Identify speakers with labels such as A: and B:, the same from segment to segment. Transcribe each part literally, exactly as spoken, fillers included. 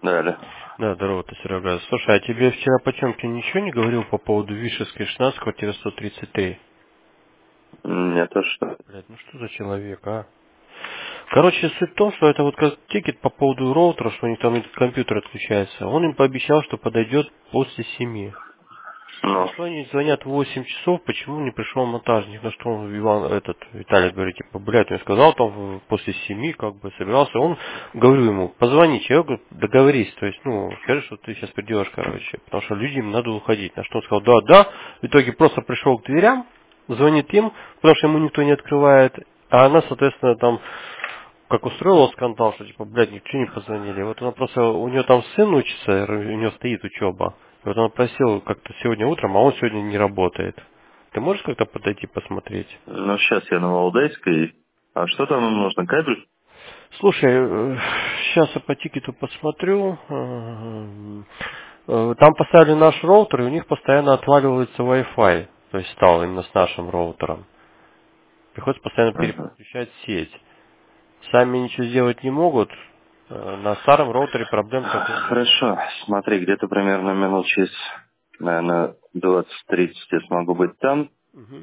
A: Далее.
B: Да, здорово, ты, Серега. Слушай, а тебе вчера Потемкин ничего не говорил по поводу Вишевской шестнадцать, квартира сто тридцать три?
A: Нет, а что?
B: Блядь, ну что за человек, а? Короче, суть в том, что это вот как тикет по поводу роутера, что у них там этот компьютер отключается. Он им пообещал, что подойдет после семи. На
A: Ну,
B: что они звонят в восемь часов, почему не пришел монтажник? На что он, Иван, этот, Виталий говорит, типа, блядь, он сказал там в- после семи, как бы, собирался. Он, говорю ему, позвони человеку, договорись, то есть, ну, скажи, что ты сейчас придешь, короче, потому что людям надо уходить. На что он сказал, да, да, в итоге просто пришел к дверям, звонит им, потому что ему никто не открывает, а она, соответственно, там, как устроила скандал, что типа, блядь, ничего не позвонили. Вот она просто, у нее там сын учится, у нее стоит учеба. И вот она просила как-то сегодня утром, а он сегодня не работает. Ты можешь как-то подойти посмотреть?
A: ну сейчас я на Валдайской. А что там им нужно? Кабель?
B: Слушай, сейчас я по тикету посмотрю. Э, э, Там поставили наш роутер, и у них постоянно отваливается Wi-Fi. То есть стал именно с нашим роутером. Приходится постоянно
A: Ага.
B: переключать сеть. Сами ничего сделать не могут. Э, На старом роутере проблем такой нету.
A: Хорошо. Смотри, где-то примерно минут через, наверное, двадцать-тридцать я смогу быть там.
B: Мгм.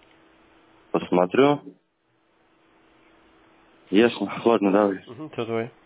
A: Посмотрю. Ясно. Ладно, давай.
B: Угу, все, давай.